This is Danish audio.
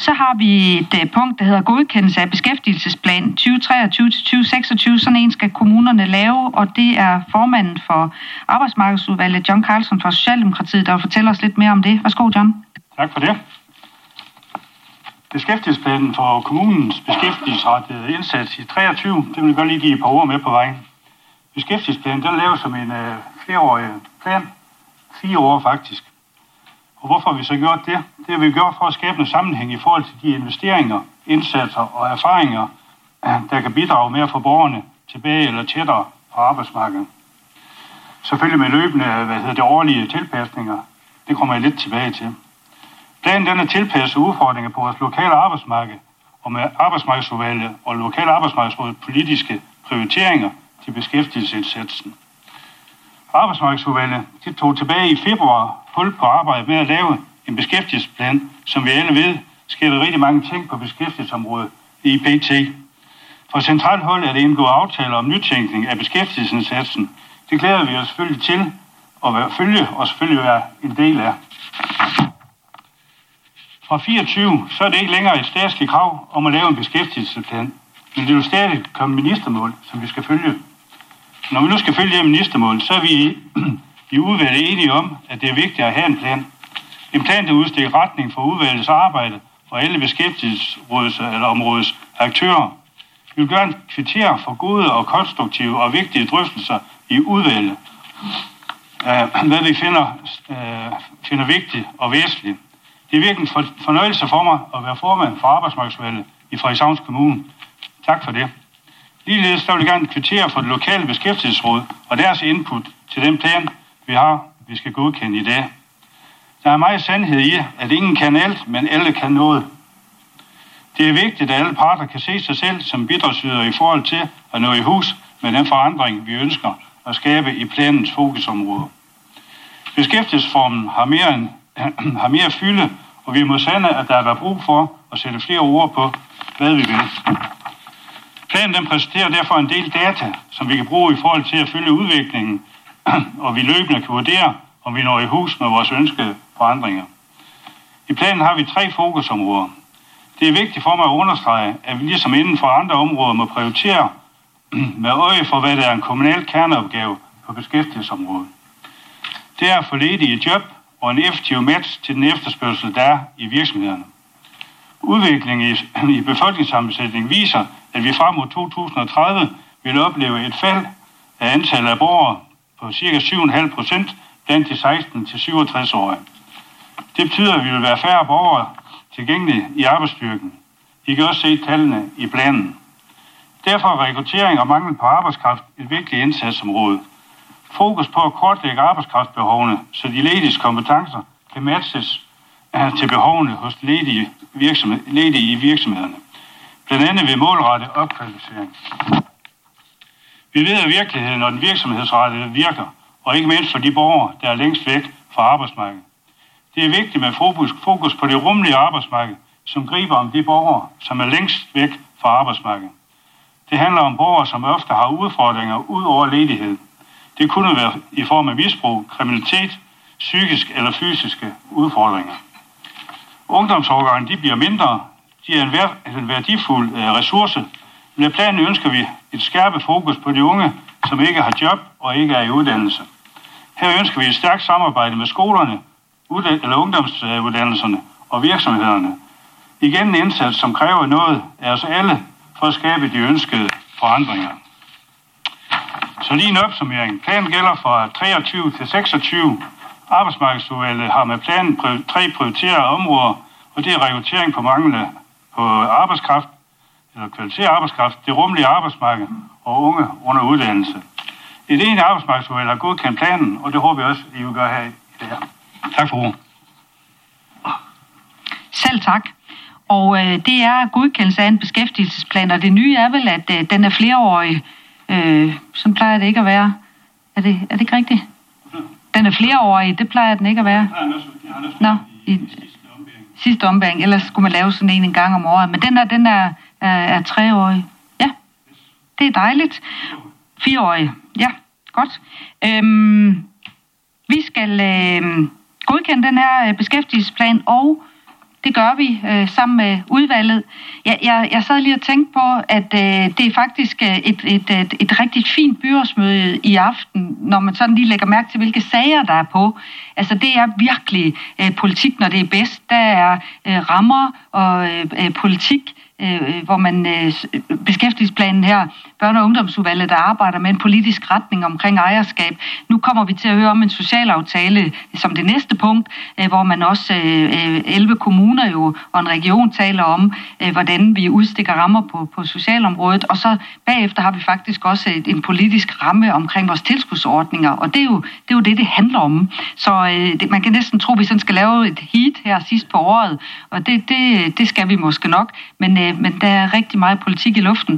Så har vi et punkt, der hedder godkendelse af beskæftigelsesplan 2023-2026. Sådan en skal kommunerne lave, og det er formanden for Arbejdsmarkedsudvalget, John Carlson fra Socialdemokratiet, der fortæller os lidt mere om det. Værsgo, John. Tak for det. Beskæftigelsesplanen for kommunens beskæftigelsesrettede indsats i 23, det vil jeg godt lige give et par ord med på vejen. Beskæftigelsesplanen, den laves som en flereårig plan, 4 år faktisk. Og hvorfor har vi så gjort det? Det har vi gjort for at skabe noget sammenhæng i forhold til de investeringer, indsatser og erfaringer, der kan bidrage med at få borgerne tilbage eller tættere på arbejdsmarkedet. Selvfølgelig med løbende årlige tilpasninger. Det kommer jeg lidt tilbage til. Planen den er tilpasset udfordringer på vores lokale arbejdsmarked og med arbejdsmarkedsudvalget og lokale arbejdsmarkedsråd politiske prioriteringer til beskæftigelsesindsatsen. Arbejdsmarkedsudvalget tog tilbage i februar hul på arbejdet med at lave en beskæftigelsesplan, som vi alle ved, sker der rigtig mange ting på beskæftigelsesområdet i PT. Fra centralt hold er det indgået aftaler om nytænkning af beskæftigelsesindsatsen. Det glæder vi os selvfølgelig til at følge og selvfølgelig være en del af. Fra 24 så er det ikke længere et statsligt krav om at lave en beskæftigelsesplan, men det vil stadig komme ministermål, som vi skal følge. Når vi nu skal følge det ministermål, så er vi i udvalget enige om, at det er vigtigt at have en plan. En plan, der udstikker retning for udvalgets arbejde og alle beskæftigelsesrådets eller områdets aktører. Vi vil gerne kvittere for gode og konstruktive og vigtige drøftelser i udvalget. Hvad vi finder vigtigt og væsentligt. Det er virkelig en fornøjelse for mig at være formand for Arbejdsmarkedsudvalget i Frederikshavns Kommune. Tak for det. Ligeledes vil jeg gerne kvittere for det lokale beskæftigelsesråd og deres input til den plan, vi skal godkende i dag. Der er meget sandhed i, at ingen kan alt, men alle kan noget. Det er vigtigt, at alle parter kan se sig selv som bidragsyder i forhold til at nå i hus med den forandring, vi ønsker at skabe i planens fokusområde. Beskæftigelsesformen har mere fylde, og vi må sande, at der er brug for at sætte flere ord på, hvad vi vil. Planen den præsenterer derfor en del data, som vi kan bruge i forhold til at følge udviklingen, og vi løbende kan vurdere, om vi når i hus med vores ønskede forandringer. I planen har vi 3 fokusområder. Det er vigtigt for mig at understrege, at vi ligesom inden for andre områder må prioritere med øje for, hvad der er en kommunal kerneopgave på beskæftigelsesområdet. Det er at få ledige job og en effektiv match til den efterspørgsel, der er i virksomhederne. Udviklingen i befolkningssammensætning viser, at vi frem mod 2030 vil opleve et fald af antallet af borgere på ca. 7,5% blandt de 16-67-årige. Det betyder, at vi vil være færre borgere tilgængelige i arbejdsstyrken. I kan også se tallene i planen. Derfor er rekruttering og mangel på arbejdskraft et vigtigt indsatsområde. Fokus på at kortlægge arbejdskraftbehovene, så de lediges kompetencer kan matches til behovene hos ledige i virksomhederne. Blandt andet ved målrettet opkvalificering. Vi ved, at virkeligheden og den virksomhedsrettede virker, og ikke mindst for de borgere, der er længst væk fra arbejdsmarkedet. Det er vigtigt med fokus på det rummelige arbejdsmarked, som griber om de borgere, som er længst væk fra arbejdsmarkedet. Det handler om borgere, som ofte har udfordringer ud over ledighed. Det kunne være i form af misbrug, kriminalitet, psykisk eller fysiske udfordringer. Ungdomsårgangene de bliver mindre. De er en værdifuld ressource. Med planen ønsker vi et skærpet fokus på de unge, som ikke har job og ikke er i uddannelse. Her ønsker vi et stærkt samarbejde med skolerne, eller ungdomsuddannelserne og virksomhederne. Igen en indsats, som kræver noget af os alle for at skabe de ønskede forandringer. Så lige en opsummering. Planen gælder fra 23 til 26. Arbejdsmarkedsudvalget har med planen 3 prioriterede områder, og det er rekruttering på manglende på arbejdskraft, eller kvalificeret arbejdskraft, det rummelige arbejdsmarked og unge under uddannelse. Et enigt arbejdsmarkedsudvalg har godkendt planen, og det håber jeg også, I vil gøre her i det her. Tak for ordet. Selv tak. Og det er godkendelse af en beskæftigelsesplan, og det nye er vel, at den er flereårig. Sådan plejer det ikke at være. Er det ikke rigtigt? Den er flereårig, det plejer den ikke at være. Nå, i sidste ombæring. Ellers skulle man lave sådan en gang om året. Men den er 3-årig. Ja, det er dejligt. 4-årig. Ja, godt. Vi skal godkende den her beskæftigelsesplan, og Det gør vi sammen med udvalget. Jeg sad lige og tænkte på, at det er faktisk et rigtig fint byrådsmøde i aften, når man sådan lige lægger mærke til, hvilke sager der er på. Altså det er virkelig politik, når det er bedst. Der er rammer og politik, hvor man beskæftigelsesplanen her, børne- og ungdomsudvalget, der arbejder med en politisk retning omkring ejerskab. Nu kommer vi til at høre om en socialaftale som det næste punkt, hvor man også 11 kommuner jo og en region taler om, hvordan vi udstikker rammer på socialområdet, og så bagefter har vi faktisk også en politisk ramme omkring vores tilskudsordninger, og det er jo det handler om. Så man kan næsten tro, at vi sådan skal lave et heat her sidst på året, og det skal vi måske nok, men der er rigtig meget politik i luften.